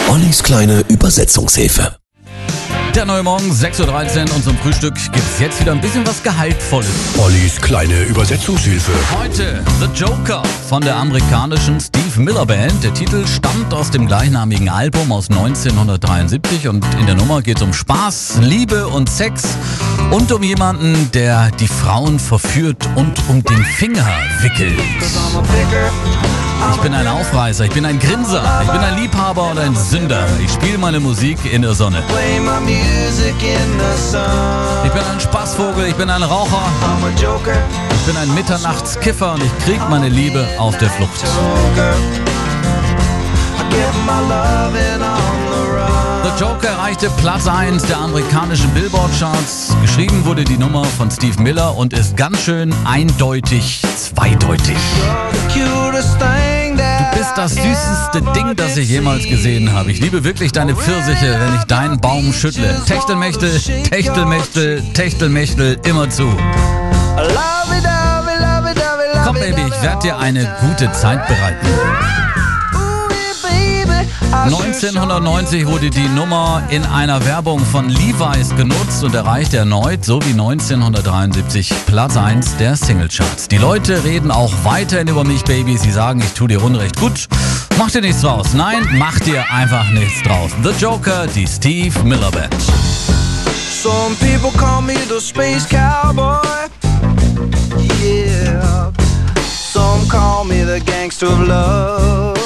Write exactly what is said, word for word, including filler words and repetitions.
Ollis kleine Übersetzungshilfe. Der neue Morgen, sechs Uhr dreizehn und zum Frühstück gibt's jetzt wieder ein bisschen was Gehaltvolles. Ollis kleine Übersetzungshilfe. Heute The Joker von der amerikanischen Steve Miller Band. Der Titel stammt aus dem gleichnamigen Album aus neunzehnhundertdreiundsiebzig und in der Nummer geht's um Spaß, Liebe und Sex und um jemanden, der die Frauen verführt und um den Finger wickelt. Ich bin ein Aufreißer, ich bin ein Grinser, ich bin ein Liebhaber und ein Sünder. Ich spiele meine Musik in der Sonne. Ich bin ein Spaßvogel, ich bin ein Raucher. Ich bin ein Mitternachtskiffer und ich krieg meine Liebe auf der Flucht. The Joker erreichte Platz eins der amerikanischen Billboard-Charts. Geschrieben wurde die Nummer von Steve Miller und ist ganz schön eindeutig zweideutig. Du bist das süßeste Ding, das ich jemals gesehen habe. Ich liebe wirklich deine Pfirsiche, wenn ich deinen Baum schüttle. Techtelmechtel, Techtelmechtel, Techtelmechtel, immer zu. Komm, Baby, ich werde dir eine gute Zeit bereiten. neunzehnhundertneunzig wurde die Nummer in einer Werbung von Levi's genutzt und erreichte erneut, so wie neunzehnhundertdreiundsiebzig, Platz eins der Singlecharts. Die Leute reden auch weiterhin über mich, Baby. Sie sagen, ich tue dir Unrecht. Gut, mach dir nichts draus. Nein, mach dir einfach nichts draus. The Joker, die Steve Miller Band. Some people call me the space cowboy. Yeah. Some call me the gangster of love.